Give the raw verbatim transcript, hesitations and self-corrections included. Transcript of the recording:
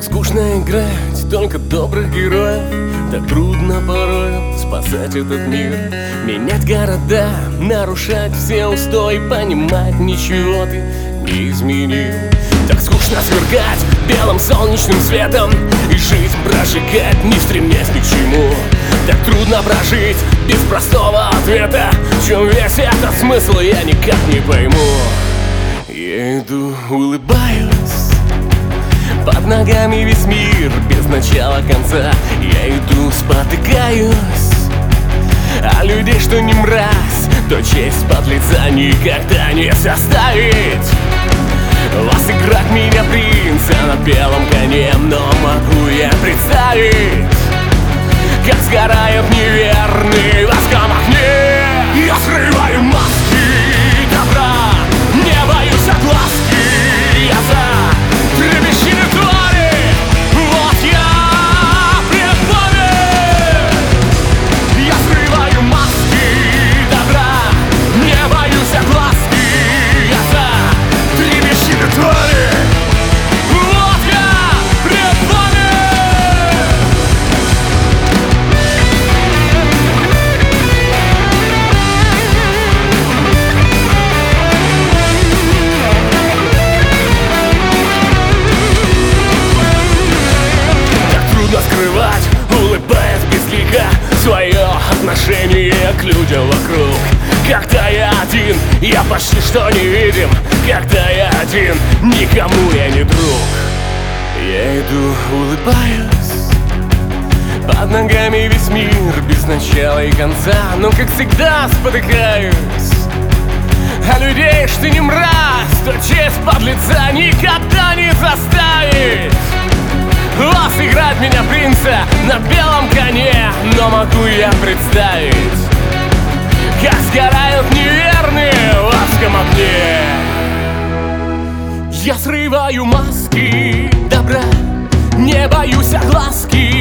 Скучно играть только добрых героев. Так трудно порой спасать этот мир, менять города, нарушать все устои, понимать, ничего ты не изменил. Так скучно сверкать белым солнечным светом и жизнь прожигать, не стремясь ни к чему. Так трудно прожить без простого ответа. В чем весь этот смысл, я никак не пойму. Я иду, улыбаюсь, под ногами весь мир без начала конца. Я иду, спотыкаюсь, а людей, что не мразь, то честь подлеца никогда не составить. Вас играть меня принца на белом коне, но могу я представить, как сгорают неверные воском огне. Я срываю маски добра, не боюсь огласки. Я за дребезжины твари, вот я пред вами. Я срываю маски добра, не боюсь огласки. Я за дребезжины твари, вот я пред вами. Скрывать, улыбаясь безлико, свое отношение к людям вокруг. Когда я один, я почти что не видим. Когда я один, никому я не друг. Я иду, улыбаюсь, под ногами весь мир без начала и конца, но как всегда спотыкаюсь. А людей, что не мразь, то честь подлеца никогда не заставить. Вас играть меня принца на белом коне, но могу я представить, как сгорают неверные в адском огне. Я срываю маски добра, не боюсь огласки.